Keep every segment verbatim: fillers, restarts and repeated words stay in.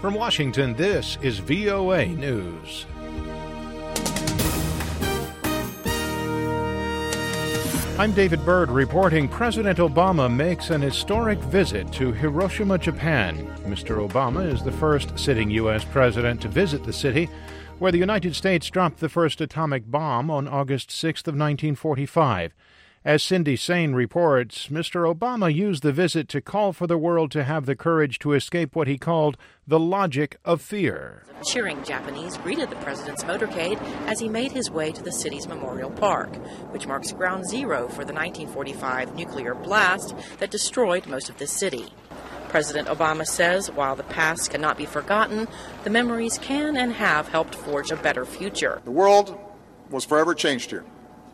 From Washington, this is V O A News. I'm David Byrd reporting President Obama makes an historic visit to Hiroshima, Japan. Mister Obama is the first sitting U S president to visit the city, where the United States dropped the first atomic bomb on August sixth of nineteen forty-five. As Cindy Sain reports, Mister Obama used the visit to call for the world to have the courage to escape what he called the logic of fear. Cheering Japanese greeted the president's motorcade as he made his way to the city's Memorial Park, which marks ground zero for the nineteen forty-five nuclear blast that destroyed most of the city. President Obama says while the past cannot be forgotten, the memories can and have helped forge a better future. The world was forever changed here.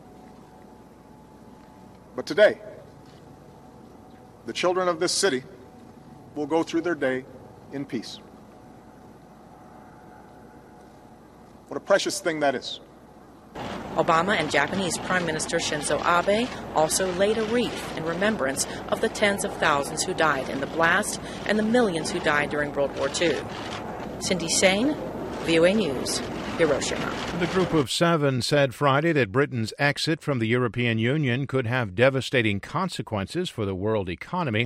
But today, the children of this city will go through their day in peace. What a precious thing that is. Obama and Japanese Prime Minister Shinzo Abe also laid a wreath in remembrance of the tens of thousands who died in the blast and the millions who died during World War Two. Cindy Sain, V O A News, Hiroshima. The Group of Seven said Friday that Britain's exit from the European Union could have devastating consequences for the world economy.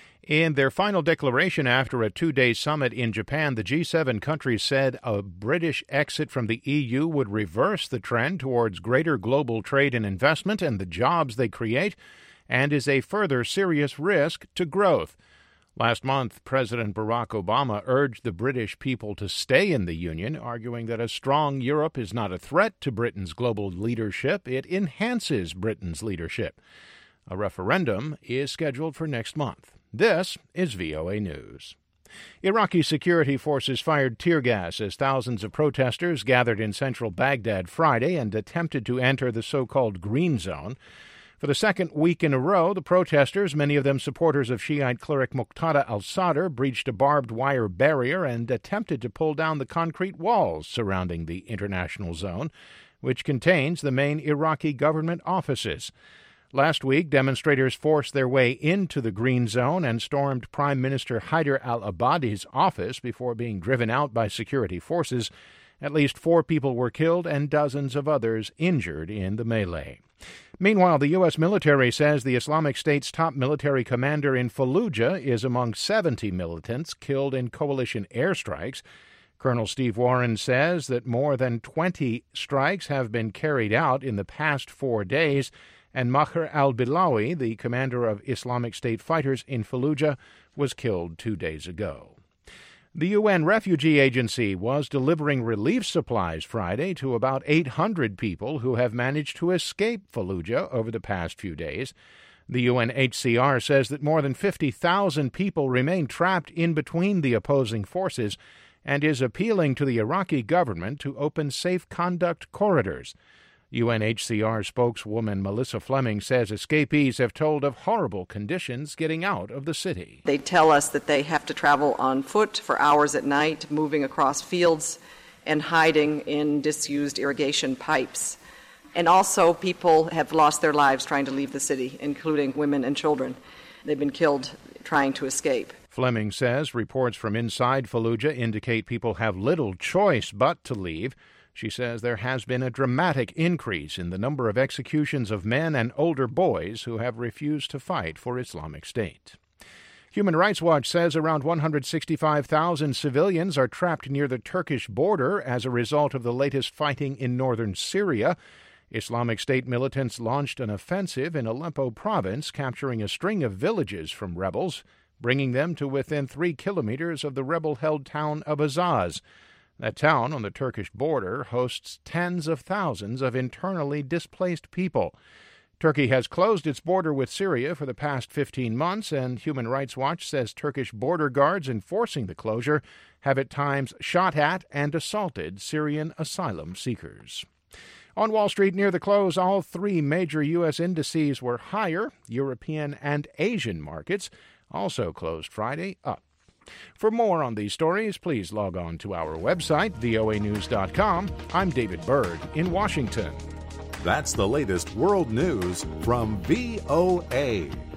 In their final declaration after a two-day summit in Japan, the G seven countries said a British exit from the E U would reverse the trend towards greater global trade and investment and the jobs they create, and is a further serious risk to growth. Last month, President Barack Obama urged the British people to stay in the Union, arguing that a strong Europe is not a threat to Britain's global leadership. It enhances Britain's leadership. A referendum is scheduled for next month. This is V O A News. Iraqi security forces fired tear gas as thousands of protesters gathered in central Baghdad Friday and attempted to enter the so-called Green Zone. For the second week in a row, the protesters, many of them supporters of Shiite cleric Muqtada al-Sadr, breached a barbed wire barrier and attempted to pull down the concrete walls surrounding the international zone, which contains the main Iraqi government offices. Last week, demonstrators forced their way into the Green Zone and stormed Prime Minister Haider al-Abadi's office before being driven out by security forces. At least four people were killed and dozens of others injured in the melee. Meanwhile, the U S military says the Islamic State's top military commander in Fallujah is among seventy militants killed in coalition airstrikes. Colonel Steve Warren says that more than twenty strikes have been carried out in the past four days, and Maher al-Bilawi, the commander of Islamic State fighters in Fallujah, was killed two days ago. The U N Refugee Agency was delivering relief supplies Friday to about eight hundred people who have managed to escape Fallujah over the past few days. The U N H C R says that more than fifty thousand people remain trapped in between the opposing forces and is appealing to the Iraqi government to open safe conduct corridors. U N H C R spokeswoman Melissa Fleming says escapees have told of horrible conditions getting out of the city. They tell us that they have to travel on foot for hours at night, moving across fields and hiding in disused irrigation pipes. And also people have lost their lives trying to leave the city, including women and children. They've been killed trying to escape. Fleming says reports from inside Fallujah indicate people have little choice but to leave. She says there has been a dramatic increase in the number of executions of men and older boys who have refused to fight for Islamic State. Human Rights Watch says around one hundred sixty-five thousand civilians are trapped near the Turkish border as a result of the latest fighting in northern Syria. Islamic State militants launched an offensive in Aleppo province, capturing a string of villages from rebels, bringing them to within three kilometers of the rebel-held town of Azaz. That town on the Turkish border hosts tens of thousands of internally displaced people. Turkey has closed its border with Syria for the past fifteen months, and Human Rights Watch says Turkish border guards enforcing the closure have at times shot at and assaulted Syrian asylum seekers. On Wall Street near the close, all three major U S indices were higher. European and Asian markets also closed Friday up. For more on these stories, please log on to our website, V O A news dot com. I'm David Byrd in Washington. That's the latest world news from V O A.